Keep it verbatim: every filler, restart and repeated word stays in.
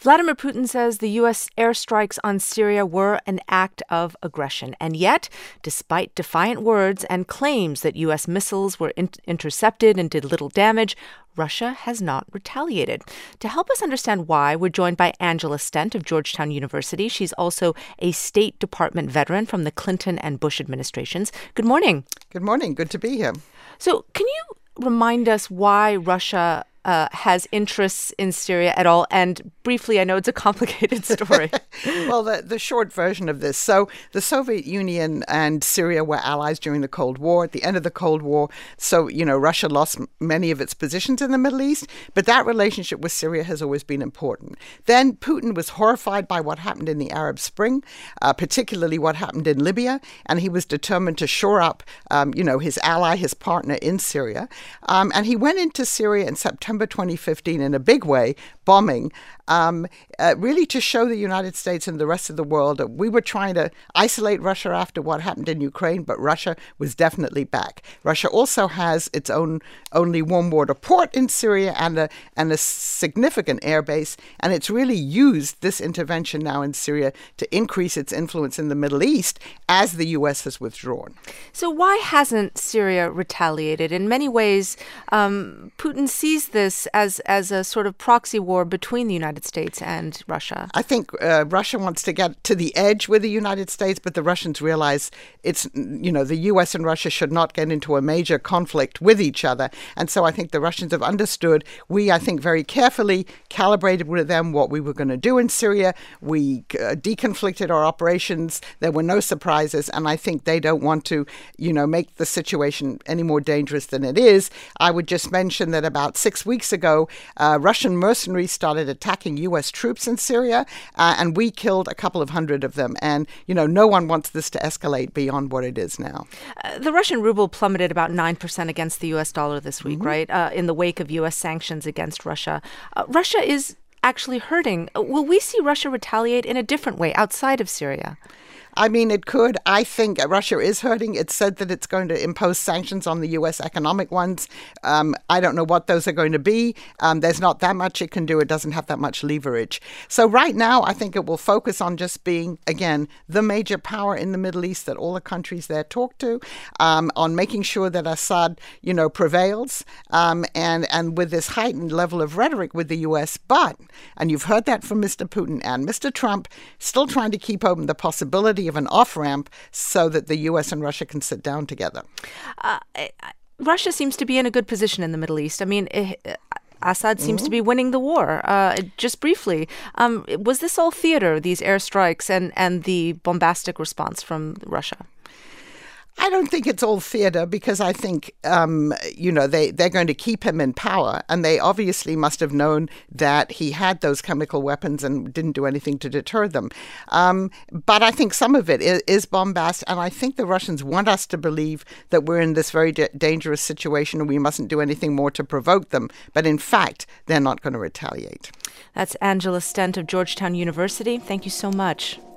Vladimir Putin says the U S airstrikes on Syria were an act of aggression. And yet, despite defiant words and claims that U S missiles were in- intercepted and did little damage, Russia has not retaliated. To help us understand why, we're joined by Angela Stent of Georgetown University. She's also a State Department veteran from the Clinton and Bush administrations. Good morning. Good morning. Good to be here. So can you remind us why Russia Uh, has interests in Syria at all? And briefly, I know it's a complicated story. Well, the, the short version of this. So the Soviet Union and Syria were allies during the Cold War. At the end of the Cold War, so, you know, Russia lost m- many of its positions in the Middle East, but that relationship with Syria has always been important. Then Putin was horrified by what happened in the Arab Spring, uh, particularly what happened in Libya, and he was determined to shore up, um, you know, his ally, his partner in Syria. Um, and he went into Syria in September twenty fifteen in a big way, bombing, um, uh, really to show the United States and the rest of the world that we were trying to isolate Russia after what happened in Ukraine, but Russia was definitely back. Russia also has its own only warm water port in Syria and a, and a significant air base, and it's really used this intervention now in Syria to increase its influence in the Middle East as the U S has withdrawn. So why hasn't Syria retaliated? In many ways, um, Putin sees this as, as a sort of proxy war between the United States and Russia. I think uh, Russia wants to get to the edge with the United States, but the Russians realize it's, you know, the U S and Russia should not get into a major conflict with each other. And so I think the Russians have understood. We, I think, very carefully calibrated with them what we were going to do in Syria. We uh, deconflicted our operations. There were no surprises. And I think they don't want to, you know, make the situation any more dangerous than it is. I would just mention that about six weeks ago, uh, Russian mercenaries started attacking U S troops in Syria, uh, and we killed a couple of hundred of them. And, you know, no one wants this to escalate beyond what it is now. Uh, the Russian ruble plummeted about nine percent against the U S dollar this week, mm-hmm. right, uh, in the wake of U S sanctions against Russia. Uh, Russia is actually hurting. Uh, will we see Russia retaliate in a different way outside of Syria? I mean, it could. I think Russia is hurting. It's said that it's going to impose sanctions on the U S economic ones. Um, I don't know what those are going to be. Um, there's not that much it can do. It doesn't have that much leverage. So right now, I think it will focus on just being, again, the major power in the Middle East that all the countries there talk to, um, on making sure that Assad, you know, prevails, um, and, and with this heightened level of rhetoric with the U S. But, and you've heard that from Mister Putin and Mister Trump, still trying to keep open the possibility of an off-ramp so that the U S and Russia can sit down together. Uh, Russia seems to be in a good position in the Middle East. I mean, it, Assad seems mm-hmm. to be winning the war. Uh, just briefly, um, was this all theater, these airstrikes and, and the bombastic response from Russia? I don't think it's all theater because I think, um, you know, they, they're going to keep him in power. And they obviously must have known that he had those chemical weapons and didn't do anything to deter them. Um, but I think some of it is, is bombast. And I think the Russians want us to believe that we're in this very d- dangerous situation and we mustn't do anything more to provoke them. But in fact, they're not going to retaliate. That's Angela Stent of Georgetown University. Thank you so much.